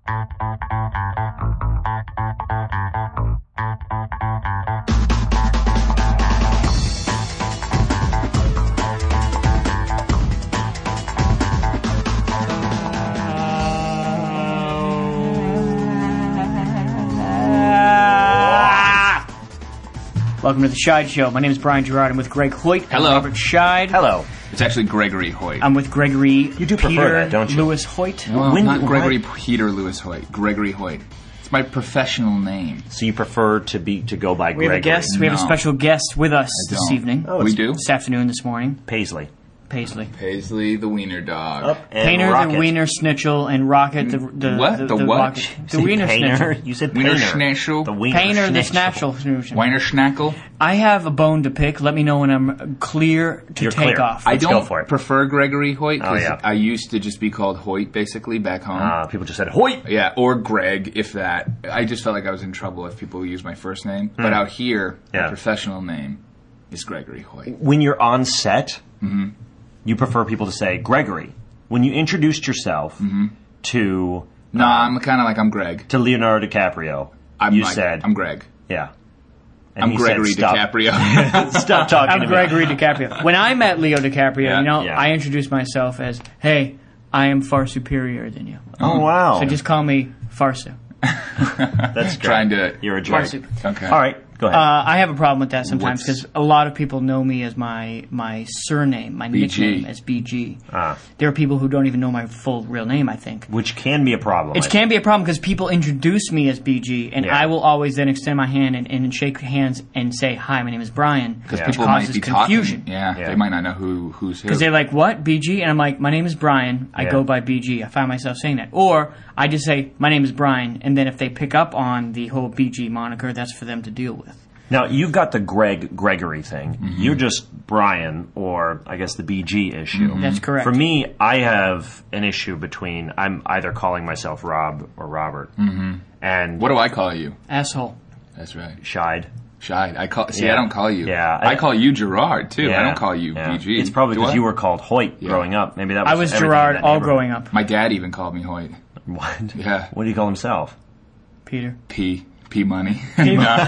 Welcome to the Scheid Show. My name is Brian Gerard. I'm with Greg Hoyt. Hello. And Robert Scheid. Hello. It's actually Gregory Hoyt. I'm with Gregory You do prefer Peter that, don't you? Lewis Hoyt. Well, not Gregory Peter Lewis Hoyt. Gregory Hoyt. It's my professional name. So you prefer to go by We have Gregory? a guest. We have a No. special guest with us I this don't. evening. Oh, We do? This afternoon, this morning. Paisley. Paisley. Paisley the Wiener Dog. Up and Painter, Rocket. the Wiener Schnitzel, and Rocket, the What? The what? Rocket. The You Wiener said Painter? Schnitzel. You said Wiener Painter. Schnitzel. The Wiener Painter, the Schnitzel. Schnitzel. Weiner Schnackle. I have a bone to pick. Let me know when I'm clear to You're take clear. off. I Let's go don't for it. prefer Gregory Hoyt because Oh, yeah. I used to just be called Hoyt basically back home. People just said Hoyt. Yeah, or Greg, if that. I just felt like I was in trouble if people used my first name. But out here, my Yeah. professional name is Gregory Hoyt. When you're on set, you prefer people to say Gregory. When you introduced yourself to No, I'm kind of like I'm Greg. Leonardo DiCaprio, you said I'm Greg. yeah. And I'm he Gregory said, Stop. DiCaprio. Stop talking I'm to Gregory DiCaprio. When I met Leo DiCaprio, Yeah. Yeah. I introduced myself as, hey, I am far superior than you. me. Oh wow, So just call me Farsu. that's great. Trying to. You're a jerk. Farsu. Okay. All right, go ahead. I have a problem with that sometimes What's- because a lot of people know me as my surname, my BG. nickname as BG. Ah. There are people who don't even know my full real name, I think. Which can be a problem. It can be a problem because people introduce me as BG, and Yeah. I will always then extend my hand and shake hands and say, "Hi, my name is Brian," Because which people might causes be confusion. talking. Yeah, Yeah. they might not know who's who. Because they're like, "What, BG?" And I'm like, "My name is Brian. I Yeah. go by BG." I find myself saying that, or I just say, "My name is Brian," and then if they pick up on the whole BG moniker, that's for them to deal with. Now, you've got the Gregory thing. You're just Brian, or I guess the BG issue. That's correct. For me, I have an issue between I'm either calling myself Rob or Robert. And What do I call you? Asshole. That's right. Shied. Shy. I Yeah. don't call you. Yeah. I call you Gerard too. Yeah. I don't call you Yeah. BG. It's probably Do because I? you were called Hoyt growing up. Maybe that was I was everything Gerard in that all neighborhood. growing up. My dad even called me Hoyt. What? Yeah. What do you call himself? Peter. P money. P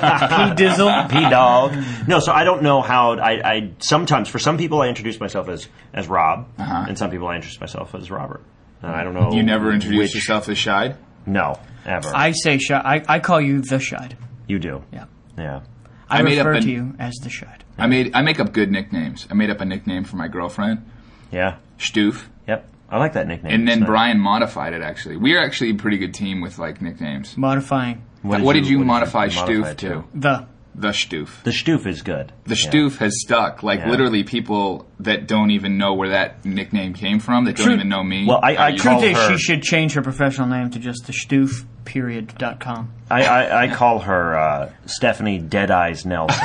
Dizzle. P dog. No, so I don't know how I sometimes for some people I introduce myself as Rob, and some people I introduce myself as Robert. And I don't know. You never introduced which- yourself as Shide? No, ever. I say Shide. I call you the Shide. You do. Yeah. Yeah. I made up refer an- to you as the Shide. I make up good nicknames. I made up a nickname for my girlfriend, Yeah. Stoof. Yep. I like that nickname. And then It's nice. Brian modified it actually. We are actually a pretty good team with like nicknames. Modifying What did you modify Stoof to? the. The Stoof. The Stoof is good. The Yeah. Stoof has stuck. Like Yeah. literally people that don't even know where that nickname came from, that don't True. even know me. Well, I use call Truth is, her- she should change her professional name to just the Stoof.com. I call her Stephanie Dead Eyes Nelson.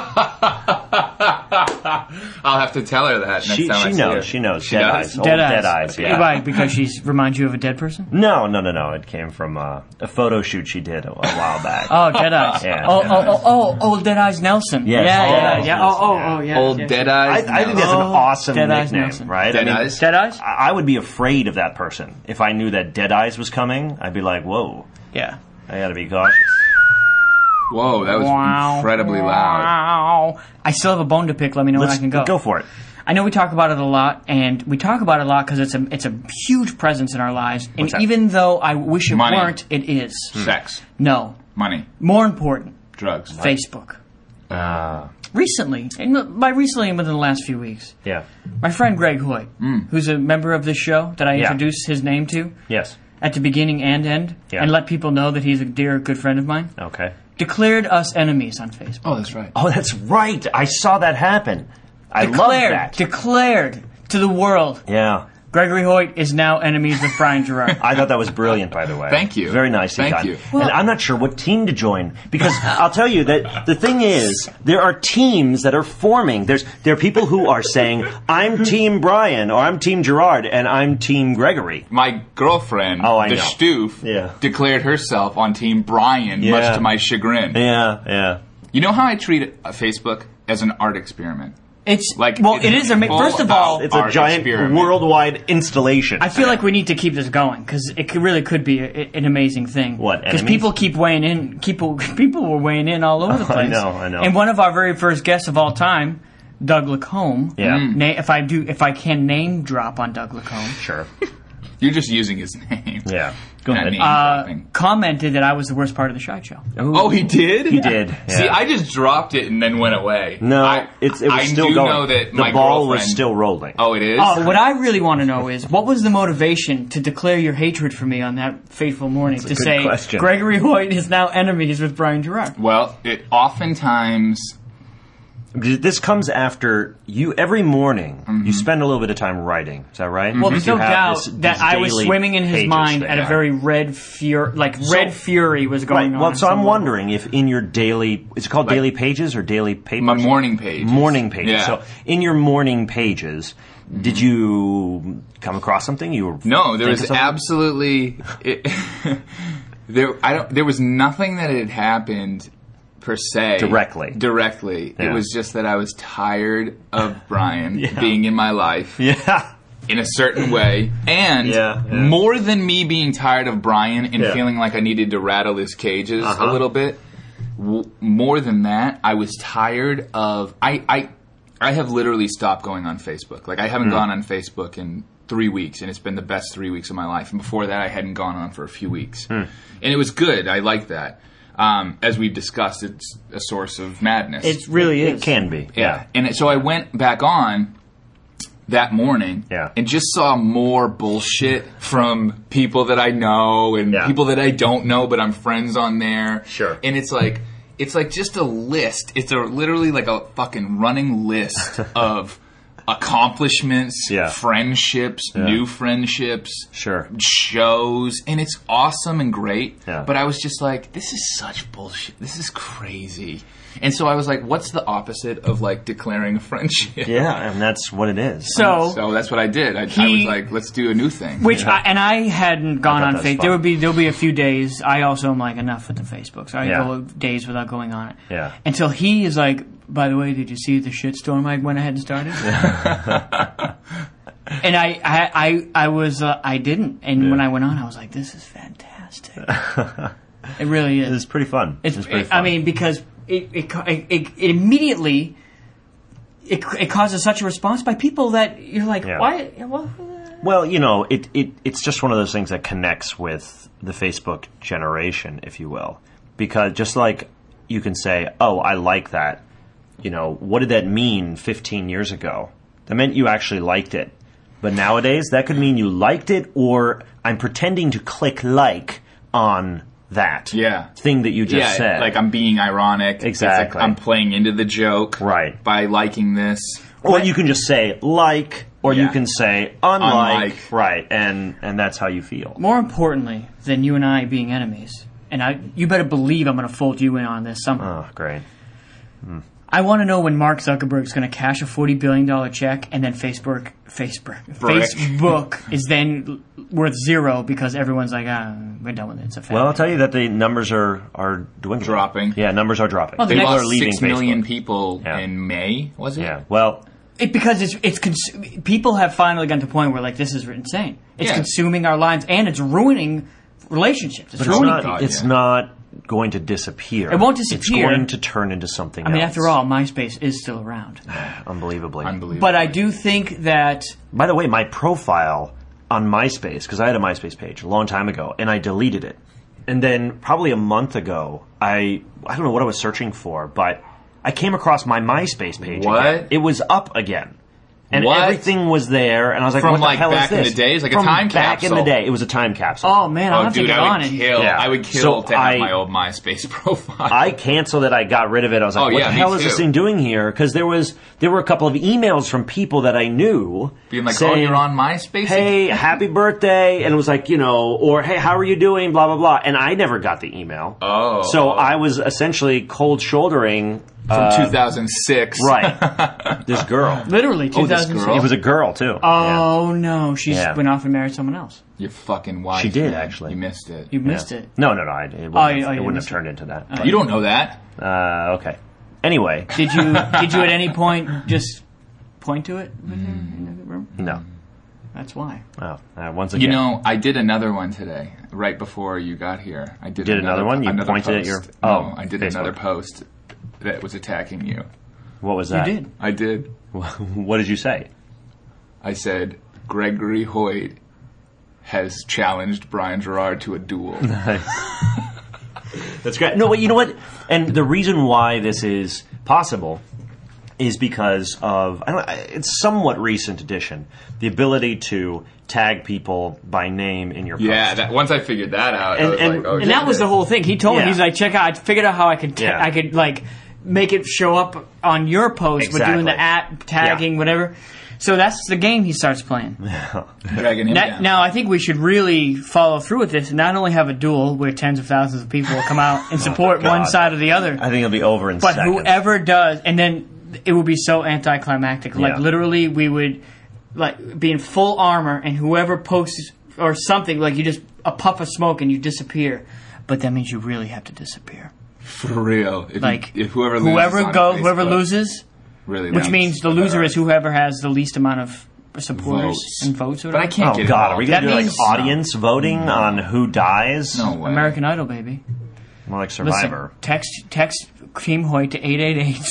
I'll have to tell her that next She time I see knows. her. She knows. She Dead does? Eyes. Old Dead Dead Eyes. Eyes. Yeah. Why? Because she reminds you of a dead person? No. It came from a photo shoot she did a while back. Oh, Dead Eyes. Yeah, Old Dead Eyes Nelson. Yes. Yeah. Oh, Yeah. Old Dead Eyes. I think that's an awesome Dead Eyes nickname, Nelson. right? Dead I mean, Eyes? Dead Eyes? I would be afraid of that person if I knew that Dead Eyes was coming. I'd be like, whoa, Yeah. I got to be cautious. Whoa, that was incredibly loud. Wow. I still have a bone to pick. Let me know when I can go. Go for it. I know we talk about it a lot, and we talk about it a lot because it's a huge presence in our lives. And What's that? even though I wish it Money. weren't, it is. Sex, No. money, More important, drugs. Facebook. Uh, Recently, and by recently, within the last few weeks, yeah. my friend Greg Hoyt, who's a member of this show that I Yeah. introduced his name to Yes. at the beginning and end, Yeah. and let people know that he's a dear, good friend of mine, Okay. declared us enemies on Facebook. Oh, that's right. Oh, that's right. I saw that happen. I love Declared, that. declared to the world, Yeah. Gregory Hoyt is now enemies with Brian Gerard. I thought that was brilliant, by the way. Thank you. Very nicely Thank done. you. And I'm not sure what team to join because I'll tell you that the thing is, there are teams that are forming. There are people who are saying, "I'm Team Brian" or "I'm Team Gerard" and "I'm Team Gregory." My girlfriend, Oh, I the know. Stoof, Yeah. declared herself on Team Brian, Yeah. much to my chagrin. Yeah. You know how I treat Facebook as an art experiment? It's Like, well, it is. First of all, It's a Art giant experiment. worldwide installation. I feel like we need to keep this going because it really could be an amazing thing. What, Because enemies? people keep weighing in. People were weighing in all over the place. I know. And one of our very first guests of all time, Doug Lacombe. Yeah. If I can name drop on Doug Lacombe, Sure. You're just using his name. Yeah. go Not ahead. name dropping. Commented that I was the worst part of the Shite Show. Oh, he did? He did. See, yeah. I just dropped it and then went away. No, it was I still do going. know that the my ball girlfriend, was still rolling. Oh, it is? Oh, what I really want to know is what was the motivation to declare your hatred for me on that fateful morning? To good say question. Gregory Hoyt is now enemies with Brian Gerard. Well, it oftentimes... This comes after you every morning. You spend a little bit of time writing. Is that right? Well, there's You no have doubt this that I was daily swimming in his pages mind thing. at a very red fury, red fury was going on. Well, so I'm somewhere. wondering if in your daily, is it called daily pages or daily papers? My morning page. Morning pages. Yeah. So in your morning pages, did you come across something you were? No, there thinking was something? absolutely... there was nothing that had happened per se. Directly. It Yeah. was just that I was tired of Brian Yeah. being in my life. Yeah. In a certain way, and Yeah. more than me being tired of Brian and Yeah. feeling like I needed to rattle his cages Uh-huh. a little bit, more than that, I was tired of... I have literally stopped going on Facebook. Like, I haven't gone on Facebook in 3 weeks, and it's been the best 3 weeks of my life. And before that, I hadn't gone on for a few weeks. And it was good. I like that. As we've discussed, it's a source of madness. It really is. It can be. Yeah. And so I went back on that morning Yeah. and just saw more bullshit from people that I know and Yeah. people that I don't know, but I'm friends on there. Sure. And it's like just a list. It's literally like a fucking running list of accomplishments, Yeah. friendships, new friendships, Sure. shows, and it's awesome and great. Yeah. But I was just like, this is such bullshit. This is crazy. And so I was like, what's the opposite of like declaring a friendship? Yeah, and that's what it is. So that's what I did. I was like, let's do a new thing. Which I hadn't gone thought on that was Facebook. fun. There'll be a few days. I also am like enough with the Facebook, so I Yeah. go days without going on it. Yeah. Until he is like, by the way, did you see the shitstorm I went ahead and started? And I didn't. And when I went on, I was like, this is fantastic. It really is. It's pretty fun. It's pretty fun. I mean, because it immediately it causes such a response by people that you're like, Yeah. why? Well, Well, you know, it's just one of those things that connects with the Facebook generation, if you will. Because just like you can say, oh, I like that, you know, what did that mean 15 years ago? That meant you actually liked it. But nowadays, that could mean you liked it, or I'm pretending to click like on that thing that you just said. Like I'm being ironic. It's Exactly. like I'm playing into the joke Right. by liking this. Or you can just say like, or you Yeah. can say unlike. Unlike. Right, and that's how you feel. more importantly than you and I being enemies, and you better believe I'm going to fold you in on this somehow. Oh, great. I want to know when Mark Zuckerberg's going to cash a $40 billion check, and then Facebook is then worth zero because everyone's like, we're done with it. It's a fact. Well, I'll tell you that the numbers are dwindling. Dropping. Yeah, numbers are dropping. Well, the They next- People are lost leaving 6 million Facebook. people Yeah. in May, was it? Yeah, well, Because people have finally gotten to a point where like this is insane. It's Yeah. consuming our lives and it's ruining relationships. It's but ruining it's people. not, it's not going to disappear. It won't disappear. It's going to turn into something I mean, else. after all, MySpace is still around. Unbelievably. Unbelievable. But I do think that By the way, my profile on MySpace, because I had a MySpace page a long time ago, and I deleted it. And then probably a month ago, I don't know what I was searching for, but I came across my MySpace page What? again. It was up again. And What? everything was there, and I was like, From, what the like, hell back is in this? the days? Like a From time back in the capsule? day. It was a time capsule. oh man, I'll have to dude, get I on would it. kill. Yeah. I would kill So to have I- my old MySpace profile. I canceled it. I got rid of it. I was like, Oh, what yeah, the me hell is this too. thing doing here? Because there were a couple of emails from people that I knew Being like, saying, oh, you're on MySpace? hey, happy birthday. And it was like, you know, or hey, how are you doing? Blah, blah, blah. And I never got the email. Oh. So I was essentially cold shouldering. From 2006. Right. This girl. Literally, Oh, this 2006. girl? It was a girl, too. Oh no, she's Yeah. went off and married someone else. Your fucking wife. She did, man. actually. You missed it. You Yeah. missed it. No, it wouldn't, you it didn't wouldn't miss have turned into that. You don't know that. Okay. Anyway. Did you at any point just point to it in the room? No. That's why. Oh, once again. You know, I did another one today, right before you got here. I did another one? You another pointed at post. your... No, I did Facebook. another post that was attacking you. What was that? You did. I did. What did you say? I said, Gregory Hoyt has challenged Brian Gerard to a duel. That's great. No, but you know what? And the reason why this is possible is because of, it's somewhat recent addition, the ability to tag people by name in your post. Yeah, once I figured that out, I was like, oh, And that was the whole thing. He told me, Yeah. he's like, check out, I figured out how I could, I could like make it show up on your post with doing the Exactly. tagging, whatever. So that's the game he starts playing. dragging him down. Now, I think we should really follow through with this and not only have a duel where tens of thousands of people will come out and support one side or the other, I think it'll be over in but seconds. whoever does, and then it would be so anticlimactic. Like, Yeah. literally, we would like be in full armor, and whoever posts or something, like you just, a puff of smoke and you disappear. But that means you really have to disappear. For real. If whoever loses, really which wins. means the loser is whoever has the least amount of supporters Votes. and votes. Or But I whatever. can't Oh get God, involved. are we going to That do like means- audience voting on who dies? No way. American Idol, baby. More like Listen, Survivor. text Team Hoyt to 888.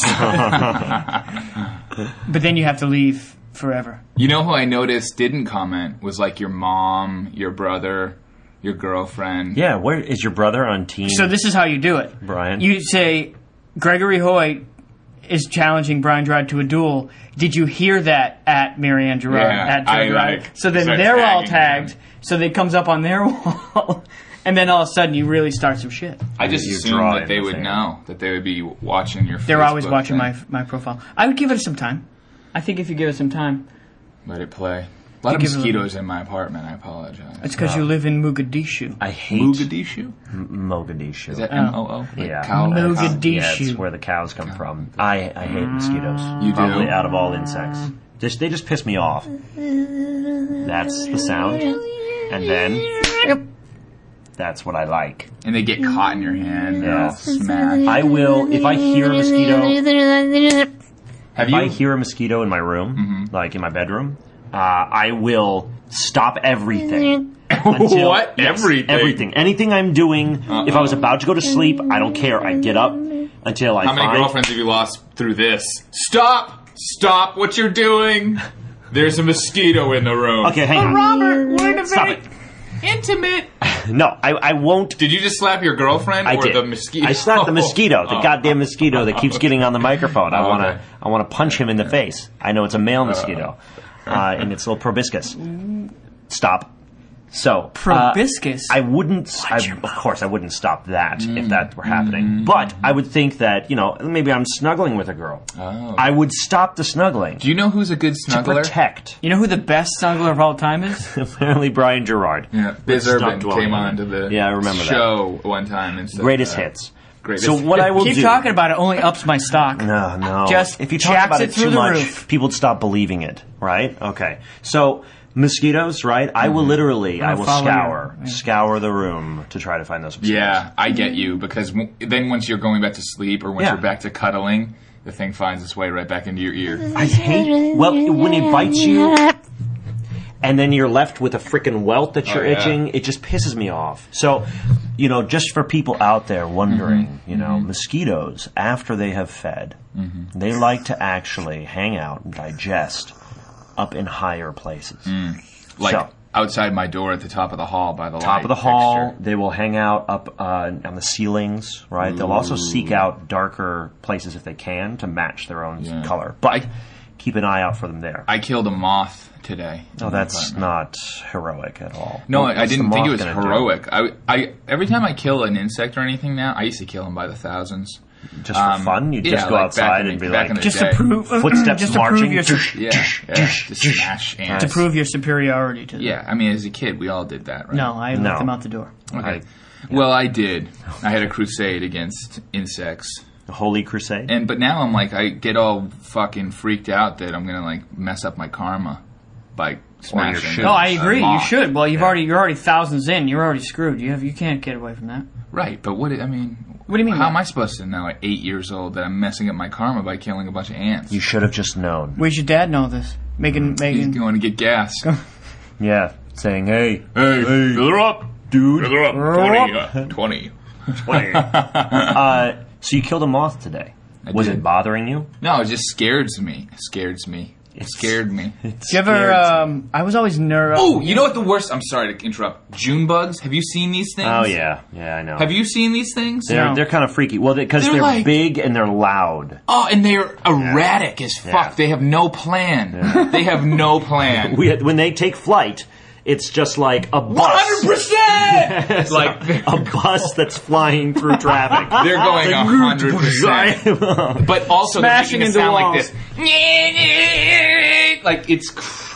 But then you have to leave forever. You know who I noticed didn't comment was like your mom, your brother, your girlfriend. Yeah, where is your brother on team? So this is how you do it. Brian? You say, Gregory Hoyt is challenging Brian Gerard to a duel. Did you hear that at Marianne Gerard? Yeah, at Joe I, Gerard? like, So then start they're all tagging tagged. So it comes up on their wall. And then all of a sudden you really start some shit. I just You assumed draw that in they the would thing. know, that they would be watching your They're always Facebook watching thing. my profile. I would give it some time. I think if you give it some time. Let it play. A lot of give it a mosquitoes in my apartment. I apologize. It's because you live in Mogadishu. I hate Mogadishu? Mogadishu. Is that M-O-O? Like Yeah. cow- Mogadishu. Yeah, it's where the cows come from. I hate mosquitoes. You do? Probably out of all insects. They just piss me off. That's the sound. And then that's what I like. And they get caught in your hand. They're Yeah. all smashed. I will, if I hear a mosquito, Have if I you? hear a mosquito in my room, like in my bedroom, I will stop everything. Until, What? Everything? Everything. Anything I'm doing, if I was about to go to sleep, I don't care. I get up until I How many find... girlfriends have you lost through this? Stop! Stop what you're doing! There's a mosquito in the room. Okay, hang on. Robert, we're in a Stop very it. intimate. No, I won't. Did you just slap your girlfriend I or did. the mosquito? I slapped the mosquito, the goddamn mosquito that keeps getting on the microphone. I okay. want to punch him in the face. I know it's a male mosquito, and it's little proboscis. Stop. So Proboscis? I wouldn't. Of course, I wouldn't stop that if that were happening. But I would think that maybe I'm snuggling with a girl. Oh. I would stop the snuggling Do you know who's a good to snuggler? protect. You know who the best snuggler of all time is? Apparently, Brian Gerard. Yeah, Biz Stop Urban dwelling came on on to the Yeah, I remember that. show one time and said, Greatest hits. Greatest So what I will Keep do. talking about it. Only ups my stock. No. Just if you talk jacks about it it through too the much, roof. people would stop believing it, right? Okay. So mosquitoes, right? I will literally, I will follow scour the room to try to find those mosquitoes. Yeah, I get you, because then once you're going back to sleep or once Yeah. you're back to cuddling, the thing finds its way right back into your ear. I hate, when it bites you, and then you're left with a freaking welt that you're yeah. itching, it just pisses me off. So, just for people out there wondering, mosquitoes, after they have fed, they like to actually hang out and digest up in higher places. Like So- outside my door at the top of the hall by the Top light of the hall, fixture. they will hang out up on the ceilings, right? They'll also seek out darker places if they can to match their own Yeah. color. But keep an eye out for them there. I killed a moth today. No, that's not heroic at all. No, What's I the didn't think it moth was gonna do? heroic. I every time I kill an insect or anything now, I used to kill them by the thousands. Just for fun? You just go like outside back in and the- be back like, in the Just day. to prove, footsteps just to marching. prove your, Yeah, to smash ants. to prove your superiority to them. Yeah, I mean, as a kid, we all did that, right? No, I No. let them out the door. Okay. Well, I did. I had a crusade against insects. a holy crusade? But now I'm like, I get all fucking freaked out that I'm gonna like mess up my karma by smashing. should. No, I a agree. You moth. should. Well, you're already thousands in. You're already screwed. You can't get away from that. Right, but what? I mean, What do you mean? How am I supposed to know at 8 years old that I'm messing up my karma by killing a bunch of ants? You should have just known. Where's your dad know this? He's going to get gas. Yeah, saying, hey, fill her up, dude. Fill her up. 20. So you killed a moth today. Was did. it bothering you? No, it just scares me. It scared me. Do you ever? I was always nervous. Oh, you know what the worst? I'm sorry to interrupt. June bugs. Have you seen these things? Oh yeah, I know. Have you seen these things? They're kind of freaky. Well, because they're like, big and they're loud. Oh, and they're erratic as fuck. Yeah. They have no plan. Yeah. They have no plan. When they take flight, it's just like a bus. 100%. It's like a bus that's flying through traffic. They're going 100%. But also smashing they're into sound walls. like this. Like it's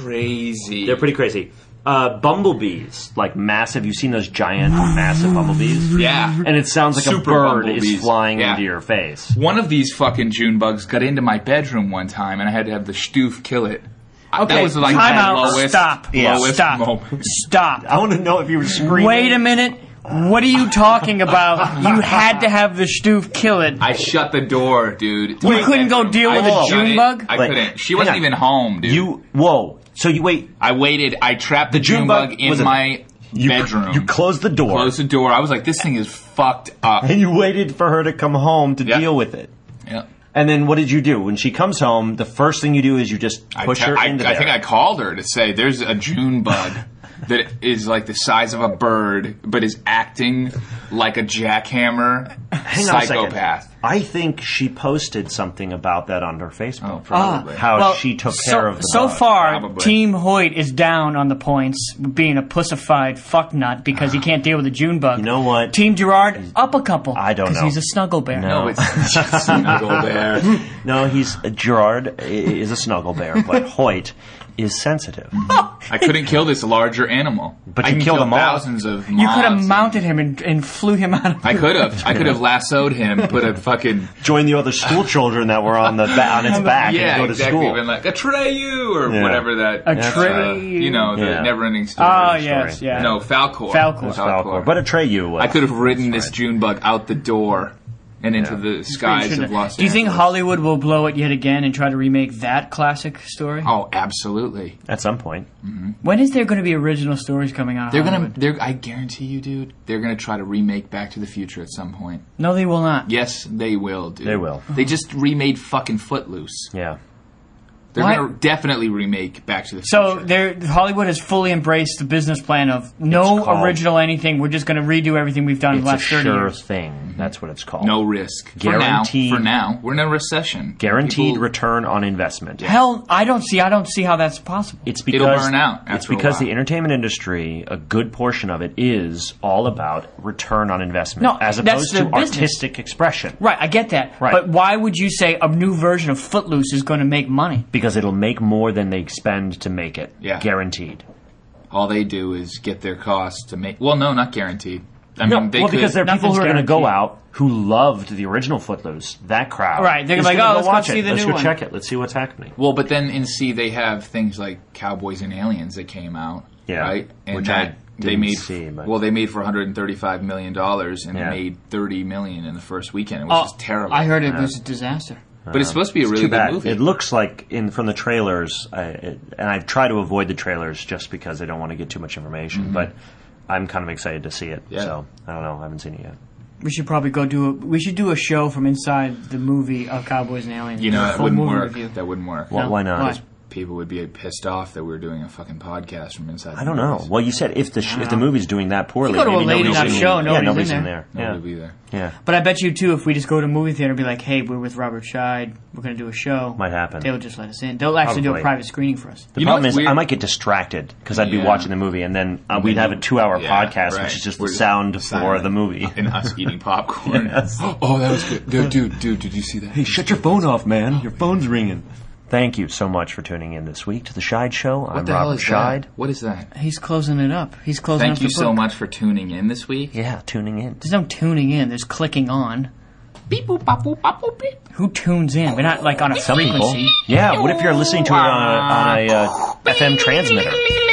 crazy. They're pretty crazy. Bumblebees, like massive. You've seen those giant, massive bumblebees? Yeah. And it sounds like Super a bird bumblebees. is flying Yeah. into your face. One of these fucking June bugs got into my bedroom one time, and I had to have the stoof kill it. Okay, That was like time my out. lowest, Stop. lowest Stop. moment. Stop. I want to know if you were screaming. Wait a minute. What are you talking about? You had to have the stoof kill it. I shut the door, dude. You couldn't go deal with a June bug? I Like, couldn't. She hang wasn't on. even home, dude. Whoa. So you wait. I waited. I trapped the June bug in was it- my bedroom. You closed the door. Closed the door. I was like, this thing is fucked up. And you waited for her to come home to Yeah. deal with it. Yeah. And then what did you do? When she comes home, the first thing you do is you just push her into there. I think I called her to say there's a June bug that is like the size of a bird, but is acting like a jackhammer Hang on a second. psychopath. I think she posted something about that on her Facebook. Oh, probably. How she took care of the So bug. far, Probably. Team Hoyt is down on the points, being a pussified fucknut because he can't deal with a June bug. You know what? Team Gerard up a couple. I don't know. Because he's a snuggle bear. No, it's just snuggle bear. No, Gerard is a snuggle bear, but Hoyt is sensitive. I couldn't kill this larger animal. But I you can killed kill a moth. thousands of You could have moths. mounted him and flew him out of I could have. I could have lassoed him, put a fucking Join the other school children that were on its back yeah, and go to exactly. school. Been like Atreyu or Yeah. whatever that. Atreyu. You know, the Yeah. never-ending story. Oh, yes, yeah. No, Falcor. Falcor. But Atreyu. I could have ridden this June bug out the door and into the skies of Los Angeles. Do you think Hollywood will blow it yet again and try to remake that classic story? Oh, absolutely. At some point. When is there going to be original stories coming out of They're Hollywood? gonna. I guarantee you, dude. They're gonna try to remake Back to the Future at some point. No, they will not. Yes, they will, dude. They will. They just remade fucking Footloose. Yeah. They're What? gonna definitely remake Back to the So Future. Hollywood has fully embraced the business plan of It's no called- original anything. We're just going to redo everything we've done in It's the a last 30 sure years. thing. That's what it's called. No risk. Guaranteed- For now, we're in a recession. Guaranteed People- return on investment. Hell, I don't see how that's possible. It's because It'll burn out It's after a because while. the entertainment industry, a good portion of it, is all about return on investment, No, as that's opposed their to business. artistic expression. Right, I get that. Right. But why would you say a new version of Footloose is going to make money? Because it'll make more than they expend to make it. Yeah. Guaranteed. All they do is get their costs to make. Well, no, not guaranteed. I No, mean, they well, could. because there are people Nothing's who are going to go guaranteed. out who loved the original Footloose. That crowd, Right, they're is like, gonna "Oh, go let's go watch see it. the Let's new go one." check it. Let's see what's happening." Well, but then in C they have things like Cowboys and Aliens that came out, Yeah, right? And which that I they didn't made. see, but- Well, they made for $135 million, and Yeah. they made $30 million in the first weekend, which is terrible. I heard it was a disaster. but it's supposed to be a really Too good bad. movie. It looks like from the trailers, and I try to avoid the trailers just because I don't want to get too much information. But I'm kind of excited to see it. Yeah. So I don't know. I haven't seen it yet. We should probably we should do a show from inside the movie of Cowboys and Aliens. You know, A that full wouldn't movie work. review. That wouldn't work. Well, No. why not? Why? People would be pissed off that we were doing a fucking podcast from inside. I don't know. Well, you said if the movie's doing that poorly, You go to a maybe late nobody's enough in show, there. nobody's in in there. there. Nobody Yeah. would be there. Yeah. But I bet you too, if we just go to a movie theater and be like, "Hey, we're with Robert Scheid, we're going to do a show," Might happen. They'll just let us in. They'll actually do a Probably. private screening for us. The You know problem what's is weird? I might get distracted because I'd be Yeah. watching the movie and then we'd have a 2-hour Yeah, podcast, right. which is just We're the sound for silent. the movie. And us eating popcorn. Yes. Oh, that was good. Dude, did you see that? Hey, shut your phone off, man. Your phone's ringing. Thank you so much for tuning in this week to the Scheid Show. I'm What the hell Robert is Scheid. that? What is that? He's closing it up. He's closing Thank up you the so book. much for tuning in this week. Yeah, tuning in. There's no tuning in. There's clicking on. Beep boop bop boop bop boop beep. Who tunes in? We're not like on a Some people. frequency. Yeah, what if you're listening to it on a FM transmitter?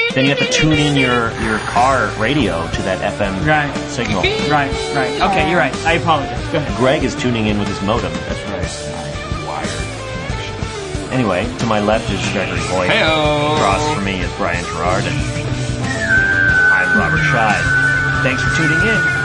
Then you have to tune in your car radio to that FM Right. signal. Right. Okay, you're right. I apologize. Go ahead. Greg is tuning in with his modem. That's right. Wired. Anyway, to my left is Gregory Hoyt. Heyo. Across from me is Brian Gerard, and I'm Robert Scheid. Thanks for tuning in.